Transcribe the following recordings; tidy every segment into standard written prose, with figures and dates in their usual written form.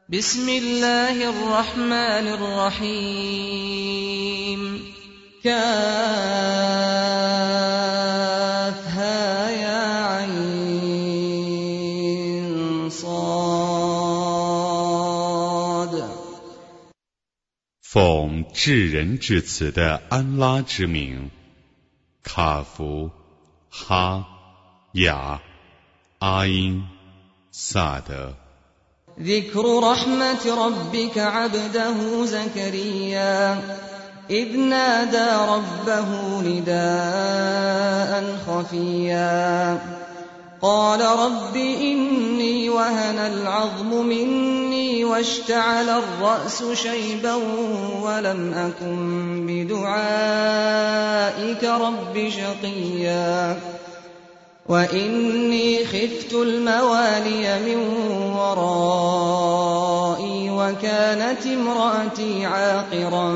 بسم الله الرحمن الرحيم كافها يا عين صاد 奉至仁至慈的安拉之名，卡夫、哈、雅、阿因、萨德。 ذكر رحمة ربك عبده زكريا إذ نادى ربه نداء خفيا قال رب إني وهن العظم مني واشتعل الرأس شيبا ولم أكن بدعائك رب شقيا وإني خفت الموالي من ورائي وكانت امرأتي عاقرا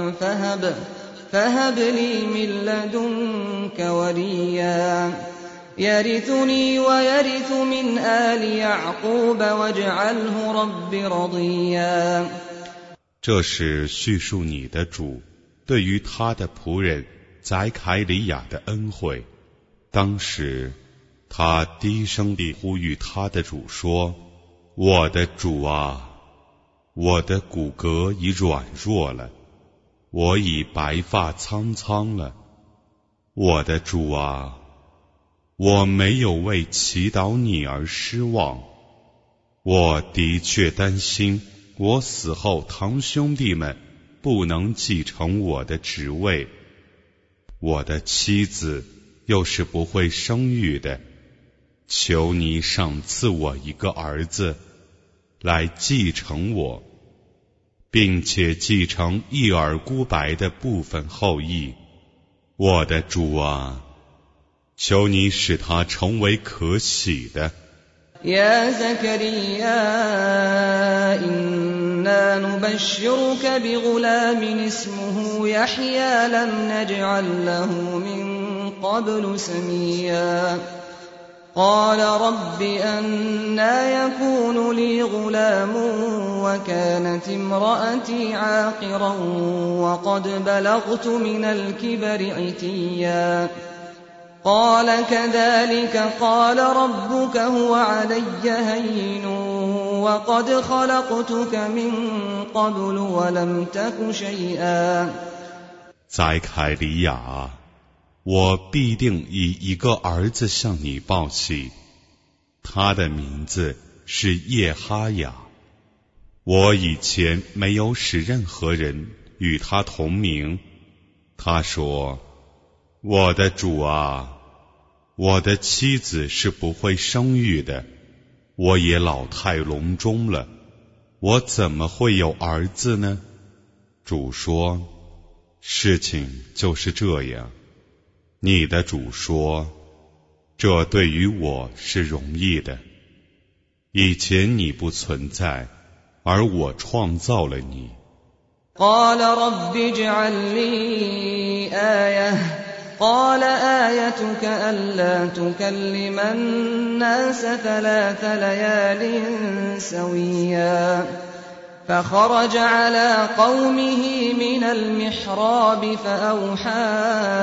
فهب لي من لدنك وليا يرثني ويرث من آل يعقوب واجعله رب رضيا 这是叙述你的主对于他的仆人宰凯里亚的恩惠。当时他低声地呼吁他的主说：我的主啊，我的骨骼已软弱了，我已白发苍苍了。我的主啊，我没有为祈祷你而失望。我的确担心我死后堂兄弟们不能继承我的职位，我的妻子又是不会生育的，求你赏赐我一个儿子来继承我，并且继承一耳孤白的部分后裔。我的主啊，求你使他成为可喜的。 يا زكريا إنا نبشرك بغلام اسمه يحيى لم نجعل له من قبل سميا قال رب أنى يكون لي غلام وكانت امرأتي عاقرا وقد بلغت من الكبر عتيا قال كذلك قال ربك هو علي هين وقد خلقتك من قبل ولم تك شيئا 宰凯里亚，我必定以一个儿子向你报喜，他的名字是叶哈雅。我以前没有使任何人与他同名。他说：我的主啊，我的妻子是不会生育的，我也老态龙钟了，我怎么会有儿子呢？主说：事情就是这样。你的主说：这对于我是容易的，以前你不存在，而我创造了你。 قال رب اجعل لي آية قال آيتك ألا تكلم الناس 3 ليال سويا فخرج على قومه من المحراب فأوحى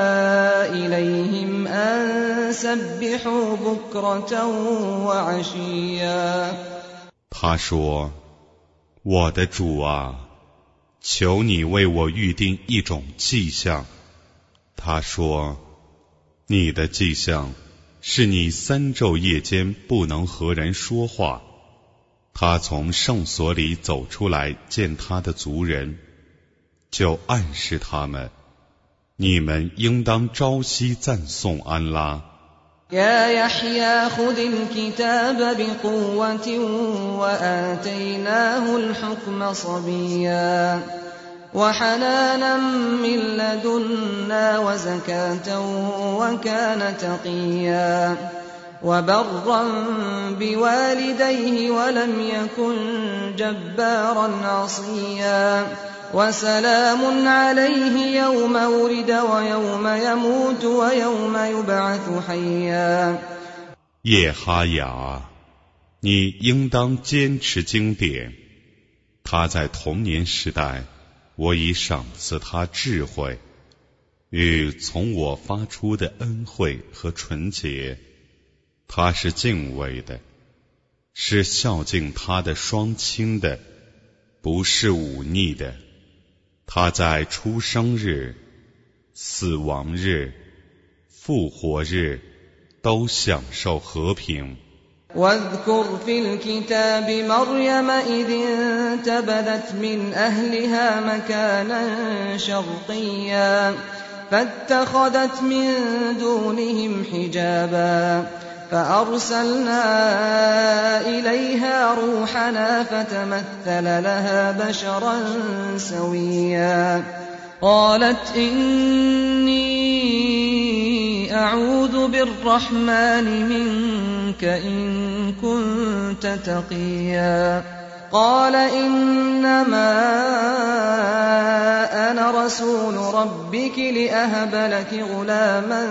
إليهم أن سبحوا بكرة وعشيا 他说：我的主啊，求你为我预定一种迹象。他说：你的迹象是你3昼夜间不能和人说话。他从圣所里走出来见他的族人，就暗示他们：你们应当朝夕赞颂安拉。 يا يحيى خذ الكتاب بقوة وآتيناه الحكم صبيا وحنانا من لدنا وزكاة وكان تقيا وبرا بوالديه ولم يكن جبارا عصيا وسلام عليه يوم ولد ويوم يموت ويوم يبعث حيا 叶哈雅，你应当坚持经典， 他在童年时代，我已赏赐他智慧，与从我发出的恩惠和纯洁。他是敬畏的，是孝敬他的双亲的，不是忤逆的。他在出生日、死亡日、复活日都享受和平。 واذكر في الكتاب مريم إذ انتبذت من أهلها مكانا شرقيا فاتخذت من دونهم حجابا فأرسلنا إليها روحنا فتمثل لها بشرا سويا قالت إني أعوذ بالرحمن منك إن كنت تقيا قال إنما أنا رسول ربك لأهب لك غلاما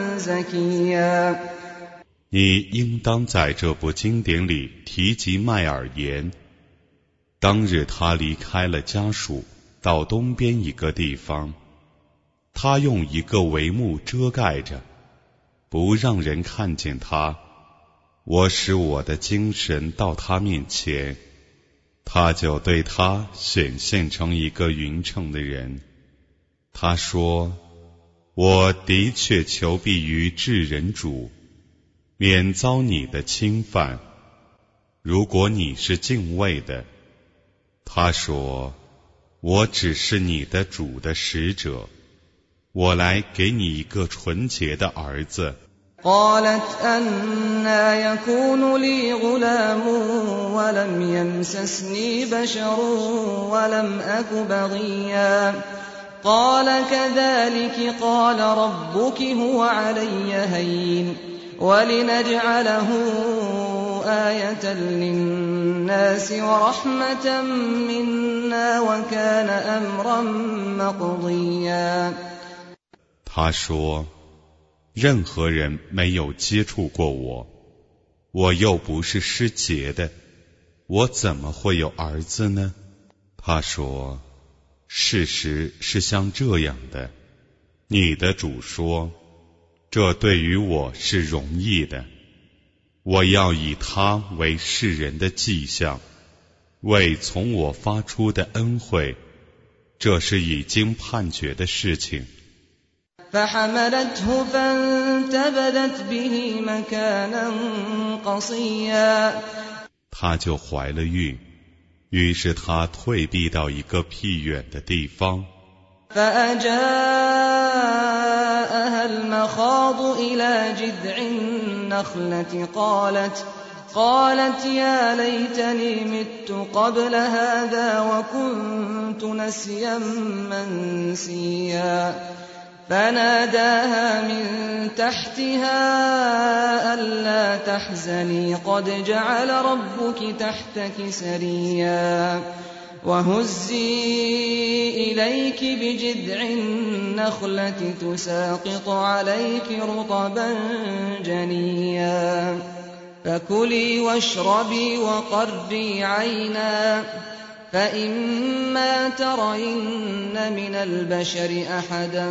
زكيا 你应当在这部经典里提及麦尔言。当日他离开了家属，到东边一个地方，他用一个帷幕遮盖着，不让人看见他。我使我的精神到他面前，他就对他显现成一个匀称的人。他说：我的确求必于至人主，免遭你的侵犯。如果你是敬畏的。他说：我只是你的主的使者，我来给你一个纯洁的儿子。 قالت أنى يكون لي غلام ولم يمسسني بشر ولم أك بغيا قال كذلك قال ربك هو علي هين ولنجعله آية للناس ورحمة منا وكان أمرا مقضيا 他说：任何人没有接触过我，我又不是失节的，我怎么会有儿子呢？他说：事实是像这样的，你的主说，这对于我是容易的，我要以他为世人的迹象，为从我发出的恩惠，这是已经判决的事情。 فحملته فانتبذت به مكانا قصيا 她就怀了孕，于是她退避到一个僻远的地方。 فأجاءها المخاض إلى جذع النخلة قالت يا ليتني مت قبل هذا وكنت نسيا منسيا فناداها من تحتها ألا تحزني قد جعل ربك تحتك سريا وهزي إليك بجذع النخلة تساقط عليك رطبا جنيا فكلي واشربي وقري عينا فإما ترين من البشر أحدا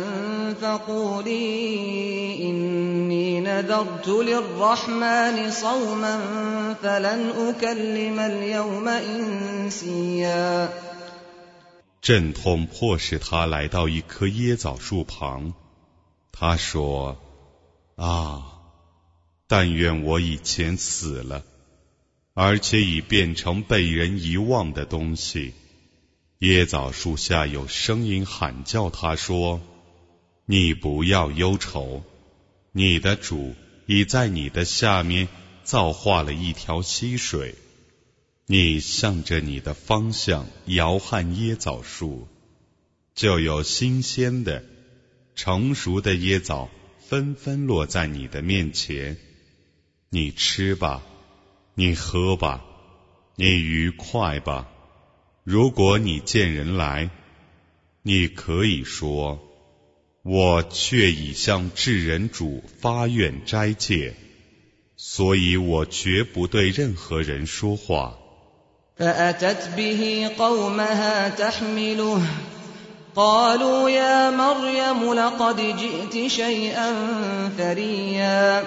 فقولي إني نذرت للرحمن صوما فلن أكلم اليوم إنسيا 阵痛迫使他来到一棵椰枣树旁，他说：啊，但愿我以前死了，而且已变成被人遗忘的东西。椰枣树下有声音喊叫他说：你不要忧愁，你的主已在你的下面造化了一条溪水，你向着你的方向摇撼椰枣树，就有新鲜的成熟的椰枣纷纷落在你的面前，你吃吧，你喝吧，你愉快吧。如果你见人来，你可以说：我却已向至人主发愿斋戒，所以我绝不对任何人说话。 فأتت به قومها تحمله قالوا يا مريم لقد جئت شيئا فريا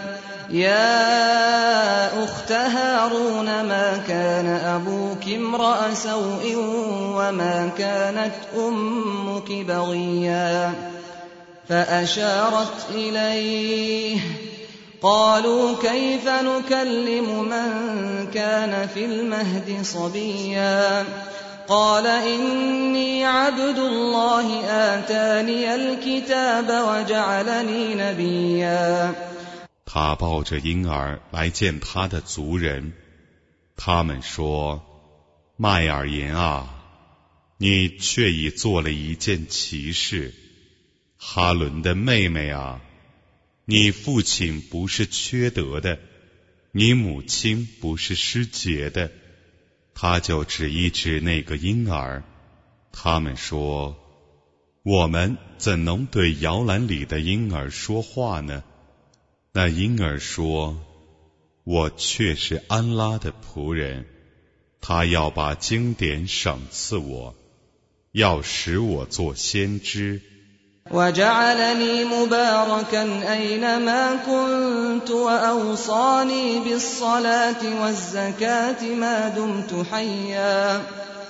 يا أخت هارون ما كان أبوك امرأ سوء وما كانت أمك بغيا فأشارت إليه قالوا كيف نكلم من كان في المهد صبيا قال إني عبد الله آتاني الكتاب وجعلني نبيا 他抱着婴儿来见他的族人，他们说：麦尔言啊，你却已做了一件奇事。哈伦的妹妹啊，你父亲不是缺德的，你母亲不是失节的。他就指一指那个婴儿，他们说：我们怎能对摇篮里的婴儿说话呢？那婴儿说：我却是安拉的仆人，他要把经典赏赐我，要使我做先知。 وجعلني مباركا أينما كنت وأوصاني بالصلاة والزكاة ما دمت حيا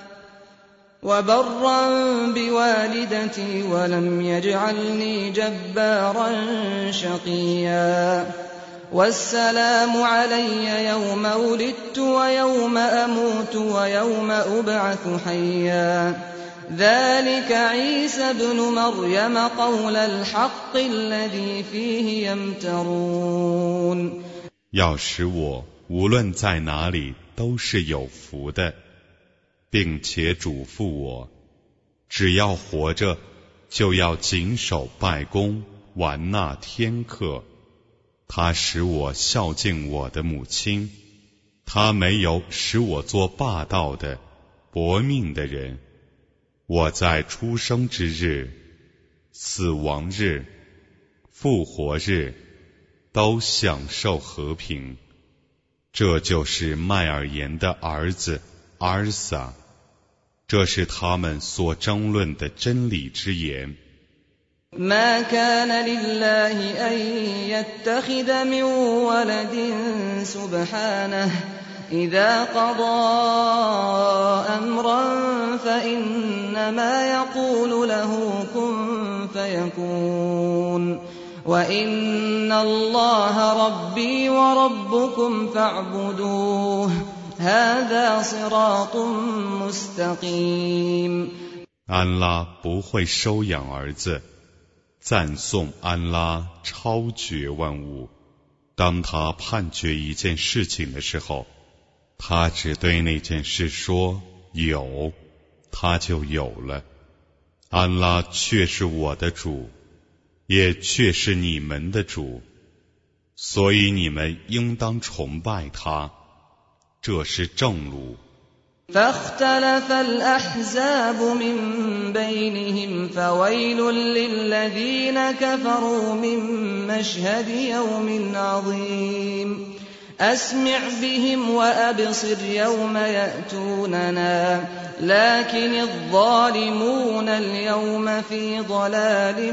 وبرا بوالدتي ولم يجعلني جبارا شقيا والسلام علي يوم ولدت ويوم أموت ويوم أبعث حيا ذلك عيسى ابن مريم قول الحق الذي فيه يمترون 要使我无论在哪里都是有福的，并且嘱咐我，只要活着就要谨守拜功，完纳天课。他使我孝敬我的母亲，他没有使我做霸道的薄命的人。我在出生之日、死亡日、复活日都享受和平。这就是麦尔言的儿子阿尔撒，这是他们所争论的真理之言。 ما كان لله أن يتخذ من ولد سبحانه إذا قضى أمرا فإنما يقول له كن فيكون وإن الله ربي وربكم فاعبدوه هذا صراط مستقيم 安拉不会收养儿子，赞颂安拉超绝万物。当他判决一件事情的时候，他只对那件事说有，他就有了。安拉却是我的主，也却是你们的主，所以你们应当崇拜他，这是正路。 فاختلف الأحزاب من بينهم فويل للذين كفروا من مشهد يوم عظيم أسمع بهم وأبصر يوم يأتوننا لكن الظالمون اليوم في ضلال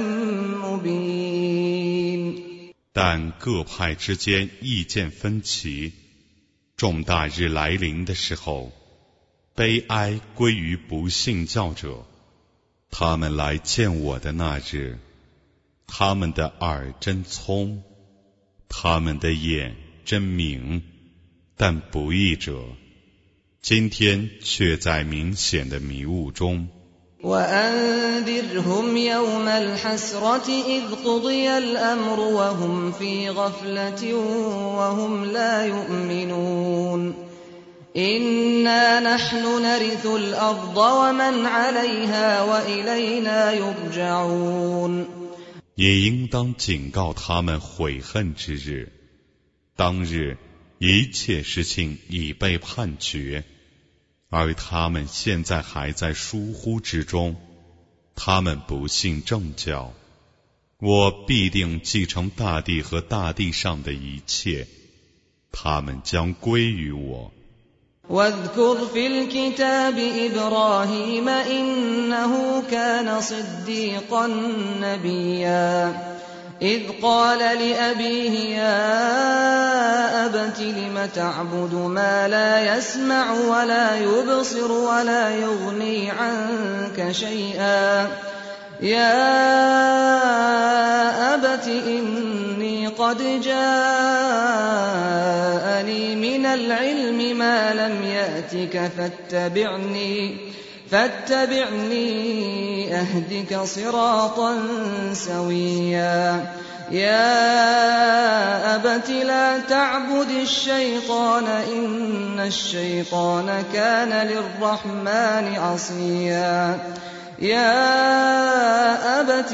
مبين 但各派之间意见分歧，重大日来临的时候，悲哀归于不信教者。他们来见我的那日，他们的耳真聪，他们的眼真明，但不义者今天却在明显的迷雾中。 وأنذرهم يوم الحسرة إذ قضي الأمر وهم في غفلة وهم لا يؤمنون إنا نحن نرث الأرض ومن عليها وإلينا يرجعون 也应当警告他们悔恨之日，当日一切事情已被判决，而他们现在还在疏忽之中，他们不信正教。我必定继承大地和大地上的一切，他们将归于我。 واذكر في الكتاب إبراهيم إنه كان صديقا نبيا إذ قال لأبيه يا أبت لم تعبد ما لا يسمع ولا يبصر ولا يغني عنك شيئا يا أبت إني قد جاءني من العلم ما لم يأتك فاتبعني أهدك صراطا سويا يا أبت لا تعبد الشيطان إن الشيطان كان للرحمن عصيا يا أبت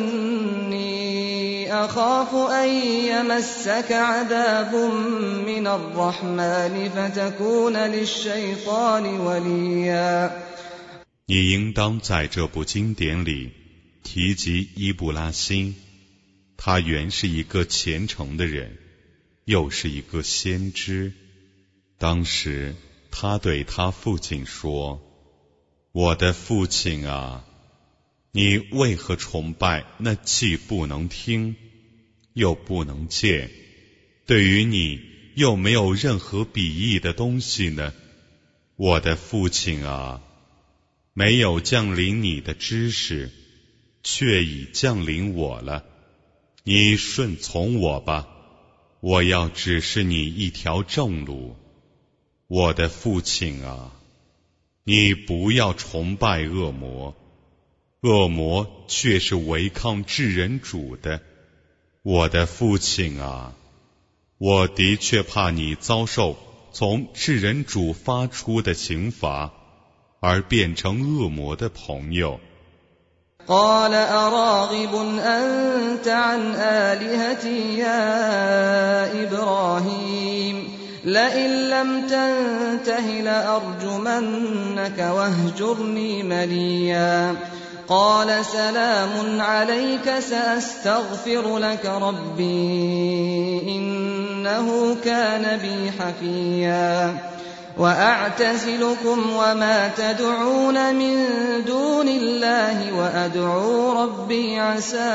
إني أخاف أن يمسك عذاب من الرحمن فتكون للشيطان وليا。 你应当在这部经典里提及伊布拉欣，他原是一个虔诚的人，又是一个先知。当时他对他父亲说：“我的父亲啊，你为何崇拜那既不能听，又不能见，对于你又没有任何裨益的东西呢？我的父亲啊，没有降临你的知识，却已降临我了。你顺从我吧，我要指示你一条正路。我的父亲啊，你不要崇拜恶魔，恶魔却是违抗至人主的。我的父亲啊，我的确怕你遭受从至人主发出的刑罚，而变成恶魔的朋友。 قال أراغب أنت عن آلهتي يا إبراهيم لئن لم تنته لأرجمنك واهجرني مليا قال سلام عليك سأستغفر لك ربي إنه كان بي حفيا وأعتزلكم وما تدعون من دون الله وأدعو ربي عسى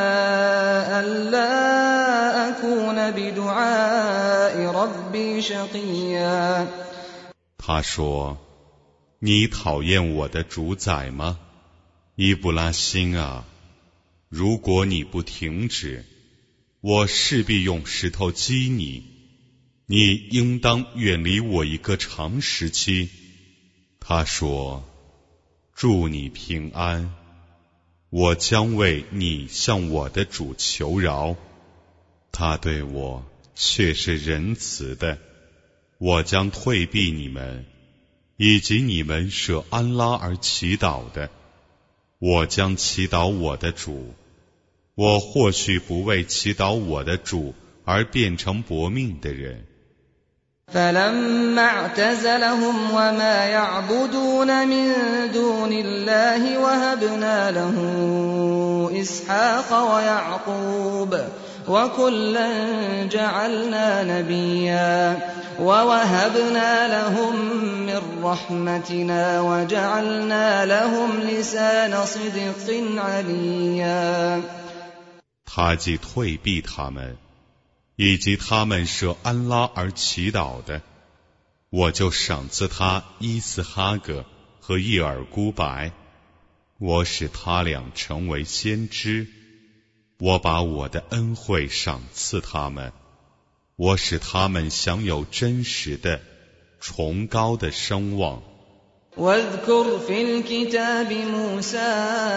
ألا أكون بدعاء ربي شقيا。 他说：“你讨厌我的主宰吗？伊布拉欣啊，如果你不停止，我势必用石头击你。你应当远离我一个长时期。”他说：“祝你平安，我将为你向我的主求饶，他对我却是仁慈的。我将退避你们，以及你们舍安拉而祈祷的。我将祈祷我的主，我或许不为祈祷我的主而变成薄命的人。” فلما اعتزلهم وما يعبدون من دون الله وهبنا له إسحاق ويعقوب وكلا جعلنا نبيا ووهبنا لهم من رحمتنا وجعلنا لهم لسان صدق عليا。 他既退避他们，以及他们舍安拉而祈祷的，我就赏赐他伊斯哈格和叶尔孤白，我使他俩成为先知，我把我的恩惠赏赐他们，我使他们享有真实的崇高的声望。 واذكر في الكتاب موسى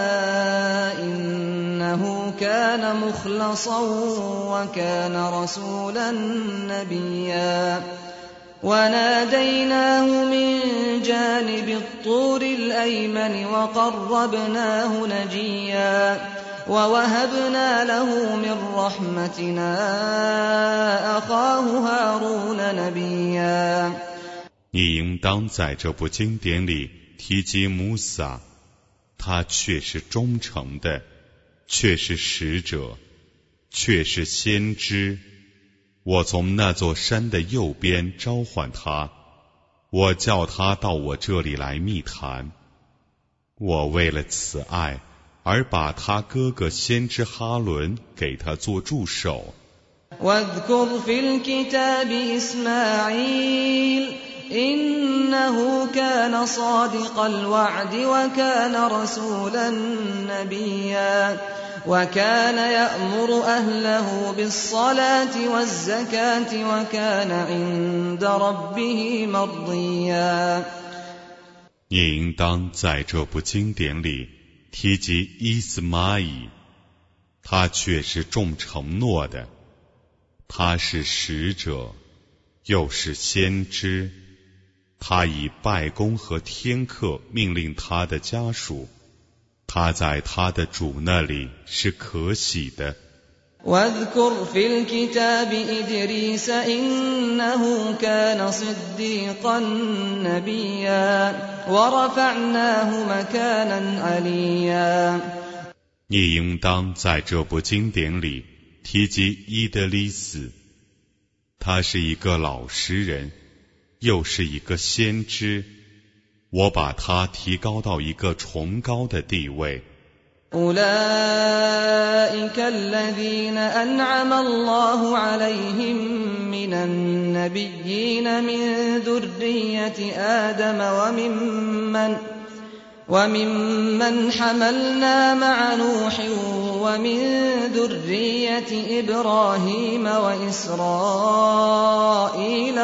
إنه كان مخلصا وكان رسولا نبيا وناديناه من جانب الطور الأيمن وقربناه نجيا ووهبنا له من رحمتنا أخاه هارون نبيا。 你应当在这部经典里提及穆萨，他却是忠诚的，却是使者，却是先知。我从那座山的右边召唤他， 我叫他到我这里来密谈。我为了此爱而把他哥哥先知哈伦给他做助手。 واذكر في الكتاب إسماعيل إنه كان صادق الوعد وكان رسولا نبيا وكان يأمر أهله بالصلاة والزكاة وكان عند ربه مرضيا。 你应当在这部经典里提及伊斯玛仪，他却是重承诺的，他是使者，又是先知，他以拜功和天课命令他的家属，他在他的主那里是可喜的。 واذكر في الكتاب إدريس إنه كان صديقا نبيا ورفعناه مكانا عليا。 你应当在这部经典里提及伊德利斯，他是一个老实人，又是一个先知，我把他提高到一个崇高的地位。 أولئك الذين أنعم الله عليهم من النبيين من ذرية آدم وممن حملنا مع نوح ومن ذرية إبراهيم وإسرائيل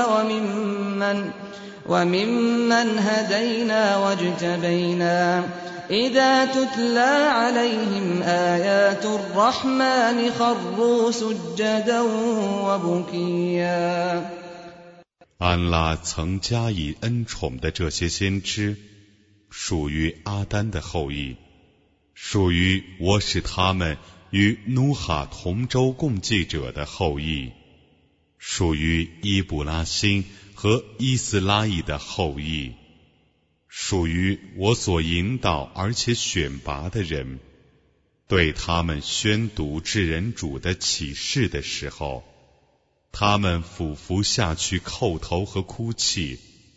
وممن هدينا واجتبينا إذا تتلى عليهم آيات الرحمن خروا سجدا وبكيا。 安拉曾加以恩宠的这些先知，属于阿丹的后裔，属于我使他们与努哈同舟共济者的后裔，属于伊卜拉欣和伊斯拉伊的后裔，属于我所引导而且选拔的人。对他们宣读至人主的启示的时候，他们俯伏下去叩头和哭泣。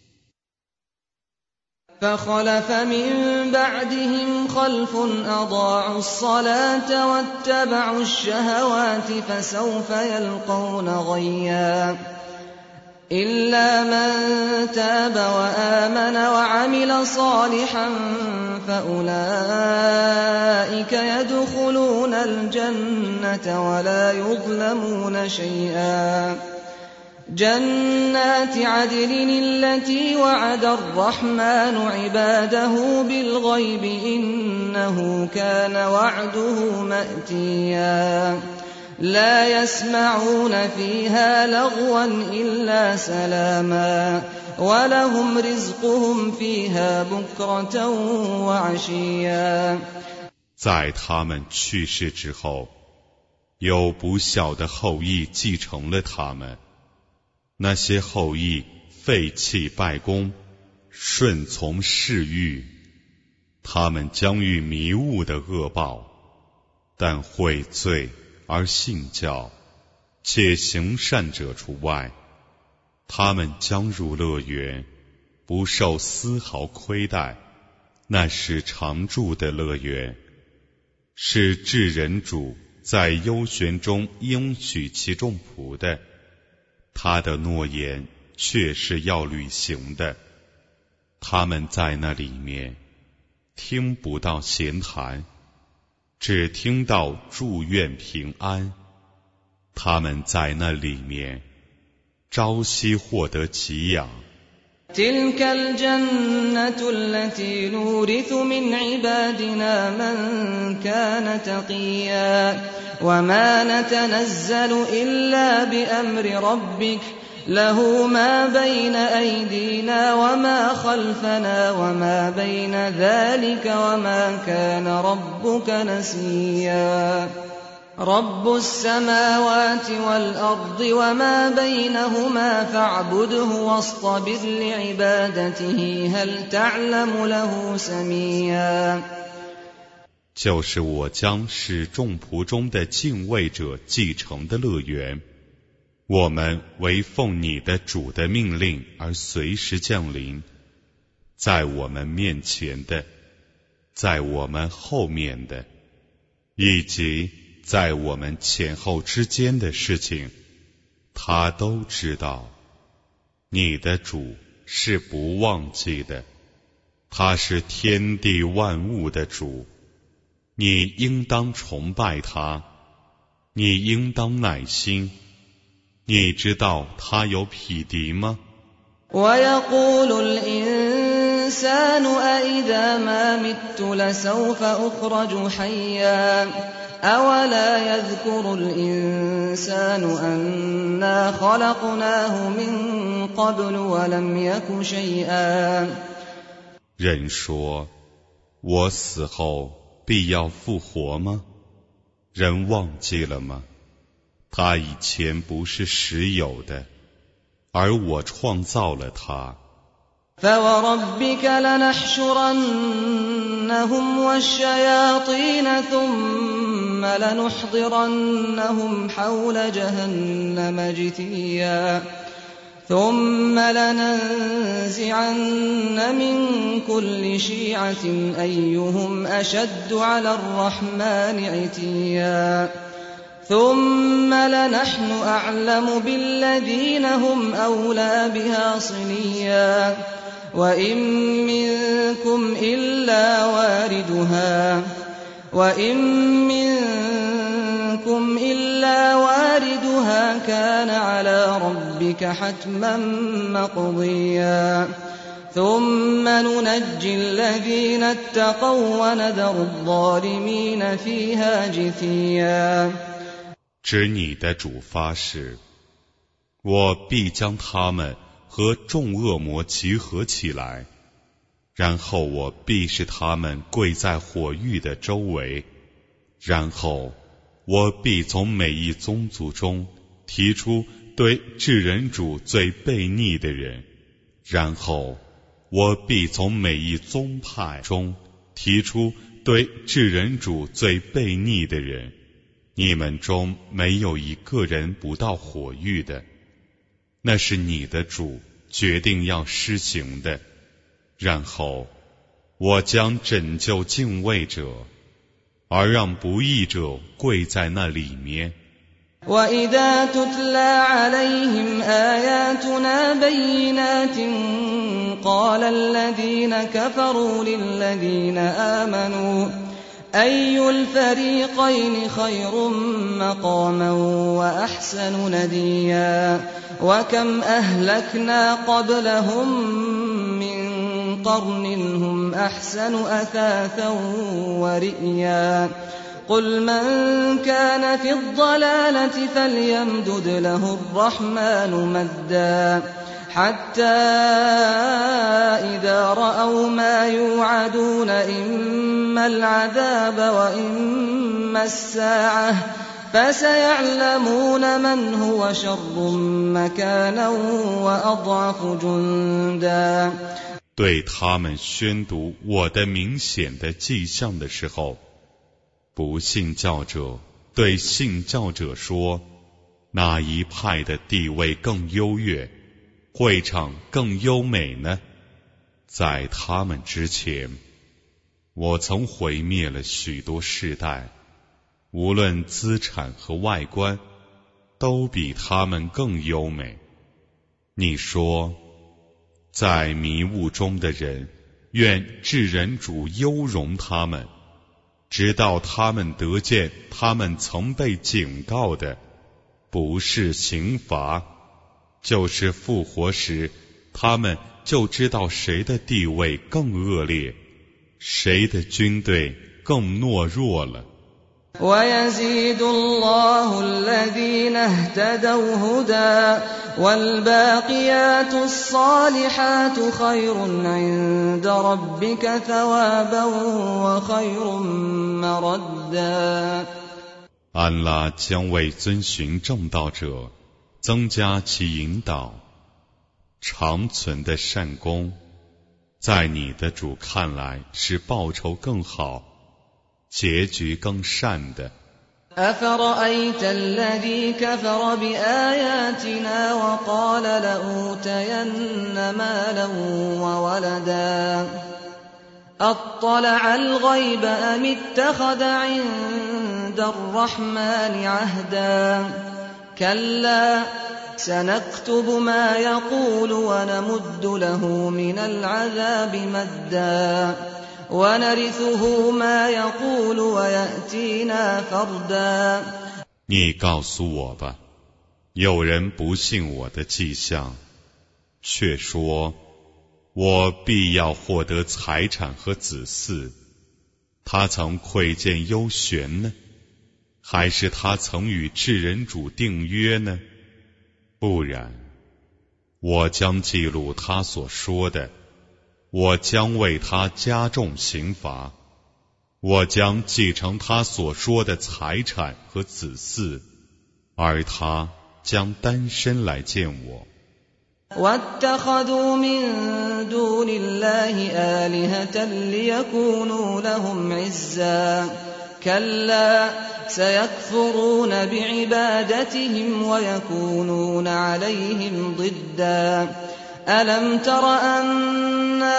فخلف من بعدهم خلف أضاعوا الصلاة واتبعوا الشهوات فسوف يلقون غيا إلا من تاب وآمن وعمل صالحا فأولئك يدخلون الجنة ولا يظلمون شيئا جنات عدن التي وعد الرحمن عباده بالغيب إنه كان وعده مأتيا لا يسمعون فيها لغوا إلا سلاما ولهم رزقهم فيها بكرة وعشيا。 在他们去世之后，有不孝的后裔继承了他们，那些后裔废弃拜功，顺从嗜欲，他们将遇迷雾的恶报，但悔罪而信教且行善者除外，他们将入乐园，不受丝毫亏待，那是常住的乐园，是至人主在幽玄中应许其众仆的，他的诺言却是要履行的。他们在那里面听不到闲谈，只听到祝愿平安。他们在那里面朝夕获得给养。 تلك الجنة التي نورث من عبادنا من كان تقيا وما نتنزل إلا بأمر ربك له ما بين أيدينا وما خلفنا وما بين ذلك وما كان ربك نسيا رب السماوات والأرض وما بينهما فاعبده واصطبر لعبادته هل تعلم له سميا。 就是我将使众仆中的敬畏者继承的乐园， 我们为奉你的主的命令而随时降临，在我们面前的，在我们后面的，以及在我们前后之间的事情，他都知道。你的主是不忘记的，他是天地万物的主，你应当崇拜他，你应当耐心。你知道他有匹敌吗？ ويقول الإنسان أإذا ما مت لسوف أخرج حيا أولا يذكر الإنسان أنا خلقناه من قبل ولم يك شيئا 人说，我死后必要复活吗？人忘记了吗？他以前不是实有的，而我创造了他。 فوربك لنحشرنهم والشياطين ثم لنحضرنهم حول جهنم جثيا ثم لننزعن من كل شيعة أيهم أشد على الرحمن عتيا ثم لنحن أعلم بالذين هم أولى بها صليا وإن منكم إلا واردها كان على ربك حتما مقضيا ثم ننجي الذين اتقوا ونذر الظالمين فيها جثيا 指你的主发誓，我必将他们和众恶魔集合起来，然后我必使他们跪在火狱的周围，然后我必从每一宗族中提出对至人主最悖逆的人，然后我必从每一宗派中提出对至人主最悖逆的人，你们中没有一个人不到火狱的，那是你的主决定要施行的。然后我将拯救敬畏者，而让不义者跪在那里面。 وَإِذَا تُتْلَى عَلَيْهِمْ آيَاتُنَا بَيِّنَاتٍ قَالَ الَّذِينَ كَفَرُوا لِلَّذِينَ آمَنُوا أَيُّ الْفَرِيقَيْنِ خَيْرٌ مَّقَامًا وَأَحْسَنُ نَدِيًّا وَكَمْ أَهْلَكْنَا قَبْلَهُم مِّن قَرْنٍ هُمْ أَحْسَنُ أَثَاثًا وَرِئْيًا قُلْ مَن كَانَ فِي الضَّلَالَةِ فَلْيَمْدُدْ لَهُ الرَّحْمَٰنُ مَدًّا حَتَّىٰ إِذَا رَأَوْا مَا يُوعَدُونَ إِمَّا الْعَذَابَ وَإِمَّا السَّاعَةَ فَسَيَعْلَمُونَ مَنْ هُوَ شَرٌّ مَّكَانًا وَأَضْعَفُ جُندًا 对他们宣读我的明显的迹象的时候，不信教者对信教者说，哪一派的地位更优越，会场更优美呢？在他们之前，我曾毁灭了许多世代，无论资产和外观，都比他们更优美。你说，在迷雾中的人，愿至人主优容他们，直到他们得见他们曾被警告的，不是刑罚，就是复活时，他们就知道谁的地位更恶劣，谁的军队更懦弱了。 وَيَزِيدُ اللَّهُ الَّذِينَ اهْتَدَوْا هُدًى وَالْبَاقِيَاتُ الصَّالِحَاتُ خَيْرٌ عِندَ رَبِّكَ ثَوَابًا وَخَيْرٌ مَّرَدًّا 安拉将为遵循正道者增加其引导，长存的善功，在你的主看来是报酬更好，结局更善的。 أفرأيت الذي كفر بآياتنا وقال لأوتين مالا وولدا أطلع الغيب أم اتخذ عند الرحمن عهدا كلا سنكتب ما يقول ونمد له من العذاب مدا ونرثه ما يقول ويأتينا فردا。 你告诉我吧，有人不信我的迹象，却说我必要获得财产和子嗣，他曾窥见幽玄呢，还是他曾与至人主订约呢？不然，我将记录他所说的，我将为他加重刑罚，我将继承他所说的财产和子嗣，而他将单身来见我。 واتخذوا من دون الله آلهة ليكونوا لهم عزا كلا سيكفرون بعبادتهم ويكونون عليهم ضدا ألم تر أنا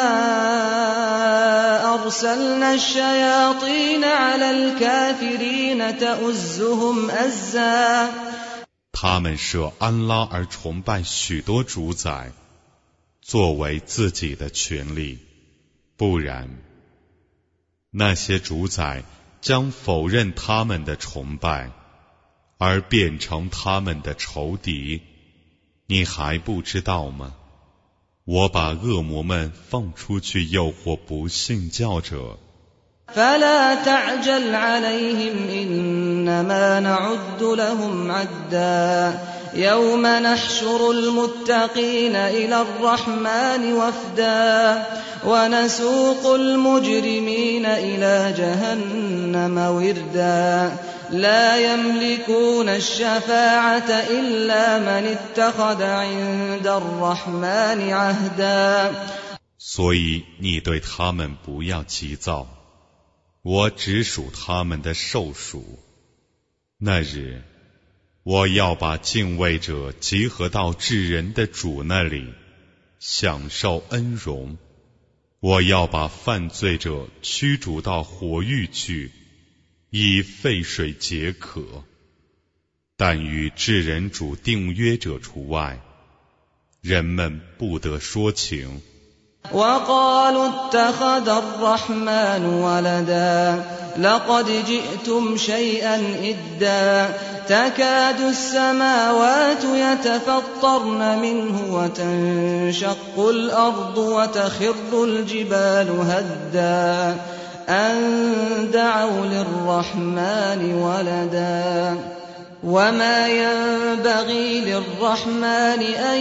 أرسلنا الشياطين على الكافرين تؤزهم أزا 他们设安拉而崇拜许多主宰，作为自己的权利，不然，那些主宰将否认他们的崇拜，而变成他们的仇敌。你还不知道吗？我把恶魔们放出去诱惑不信教者。 فلا تعجل عليهم إنما نعد لهم عدا يوم نحشر المتقين إلى الرحمن وفدا ونسوق المجرمين إلى جهنم وردا لا يملكون الشفاعة إلا من اتخذ عند الرحمن عهدا。 所以你对他们不要急躁，我只属他们的受属。那日，我要把敬畏者集合到至人的主那里，享受恩荣。我要把犯罪者驱逐到火狱去，以沸水解渴。但与至人主订约者除外，人们不得说情。 وقالوا اتخذ الرحمن ولدا لقد جئتم شيئا إدا تكاد السماوات يتفطرن منه وتنشق الأرض وتخر الجبال هدا أن دعوا للرحمن ولدا وما ينبغي للرحمن أن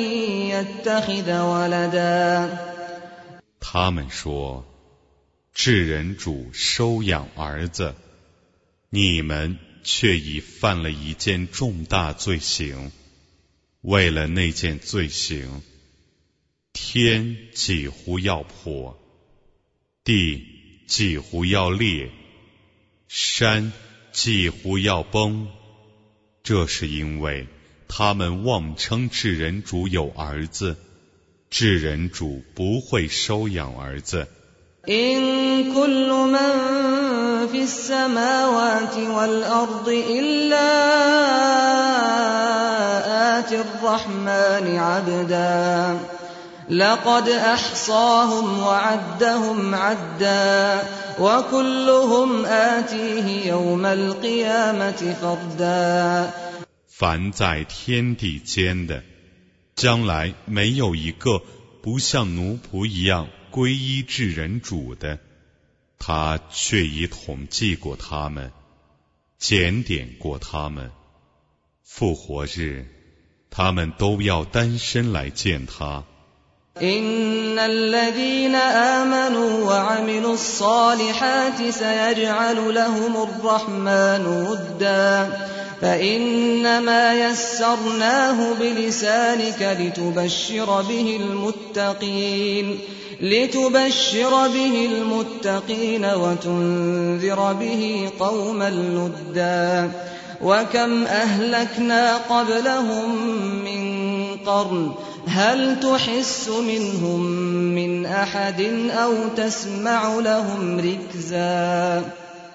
يتخذ ولدا。 他们说，至人主收养儿子，你们却已犯了一件重大罪行。为了那件罪行，天几乎要破，地几乎要裂，山几乎要崩。这是因为他们妄称至人主有儿子，至人主不会收养儿子。 إن كل من في السماوات والأرض إلا آتي الرحمن عبدا لقد أحصاهم وعدهم عدا وكلهم آتيه يوم القيامة فردا。 凡在天地间的，将来没有一个不像奴仆一样皈依至人主的，他却已统计过他们，检点过他们。复活日，他们都要单身来见他。 إن الذين آمنوا وعملوا الصالحات سيجعل لهم الرحمن ودا فإنما يسرناه بلسانك لتبشر به المتقين لتبشر به المتقين وتنذر به قوما لدا وكم أهلكنا قبلهم من قرن هل تحس منهم من أحد أو تسمع لهم ركزا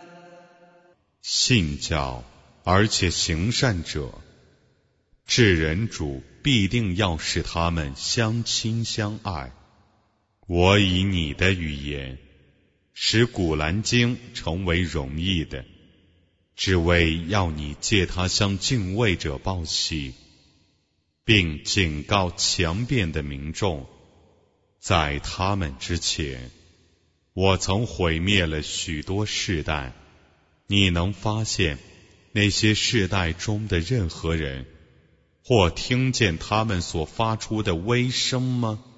信教而且行善者，至人主必定要使他们相亲相爱。我以你的语言使古兰经成为容易的，只为要你借它向敬畏者报喜，并警告强辩的民众。在他们之前，我曾毁灭了许多世代，你能发现那些世代中的任何人，或听见他们所发出的微声吗？